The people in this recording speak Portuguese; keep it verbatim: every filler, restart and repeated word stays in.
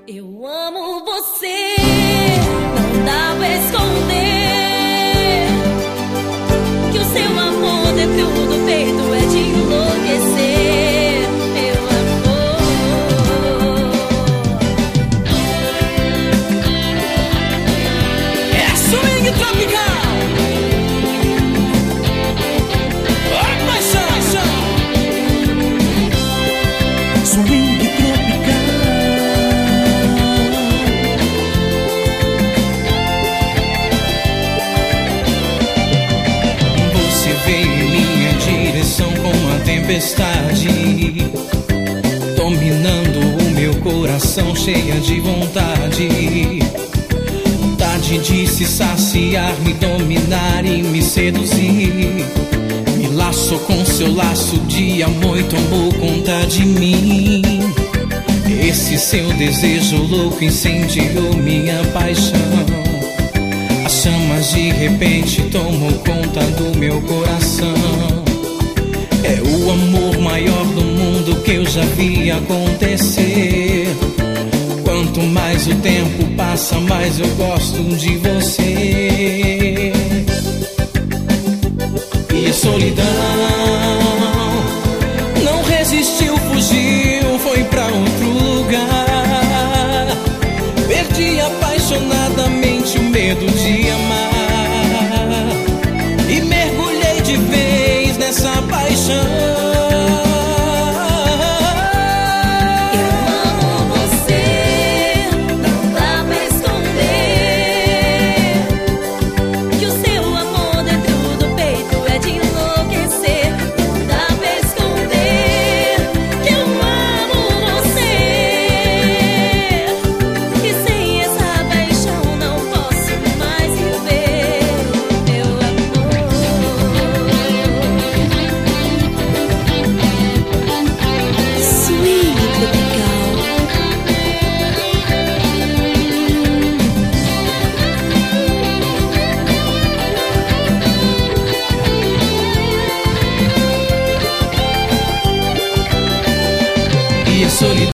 Eu amo você, não dá pra esconder que o seu amor dentro do peito é de enlouquecer. Meu amor é swing tropical. Ai, paixão, paixão. Swing tropical. Veio em minha direção com a tempestade, dominando o meu coração, cheia de vontade. Vontade de se saciar, me dominar e me seduzir. Me laçou com seu laço de amor e tomou conta de mim. Esse seu desejo louco incendiou minha paixão. As chamas de repente tomam conta do meu coração. É o amor maior do mundo que eu já vi acontecer. Quanto mais o tempo passa, mais eu gosto de você. E a solidão